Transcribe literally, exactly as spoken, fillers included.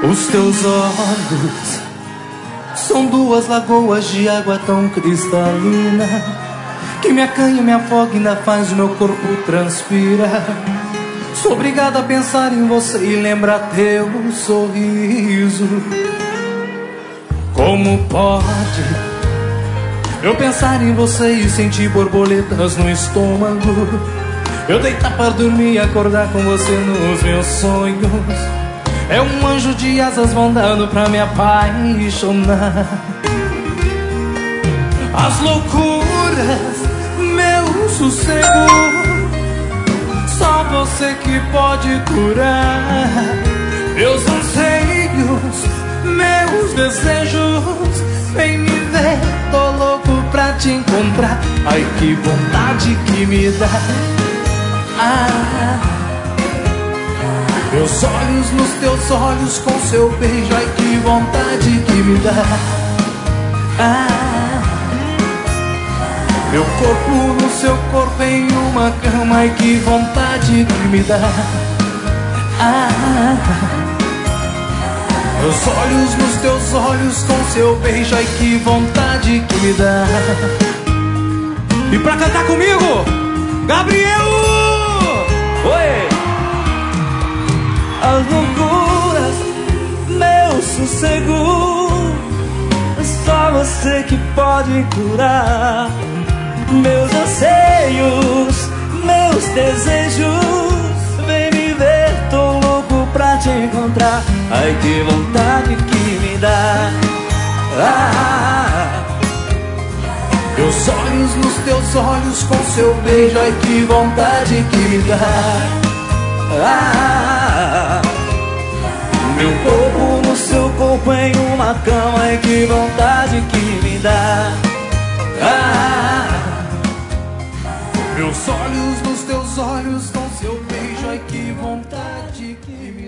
Os teus olhos são duas lagoas de água tão cristalina que me acanha, me afoga e ainda faz o meu corpo transpirar. Sou obrigado a pensar em você e lembrar teu sorriso. Como pode eu pensar em você e sentir borboletas no estômago? Eu deitar para dormir e acordar com você nos meus sonhos. É um anjo de asas voando pra me apaixonar. As loucuras, meu sossego, só você que pode curar. Meus anseios, meus desejos, vem me ver, tô louco pra te encontrar. Ai, que vontade que me dá. Ah, meus olhos nos teus olhos com seu beijo, ai que vontade que me dá. Ah, meu corpo no seu corpo em uma cama, ai que vontade que me dá. Ah, meus olhos nos teus olhos com seu beijo, ai que vontade que me dá. E pra cantar comigo, Gabriel! Oi! As loucuras, meu sossego, só você que pode curar. Meus anseios, meus desejos, vem me ver, tô louco pra te encontrar. Ai que vontade que me dá. Ah, meus olhos nos teus olhos com seu beijo, ai que vontade que me dá. ah, meu corpo no seu corpo em uma cama, ai que vontade que me dá. Ah, meus olhos nos teus olhos com seu beijo, ai que vontade que me dá.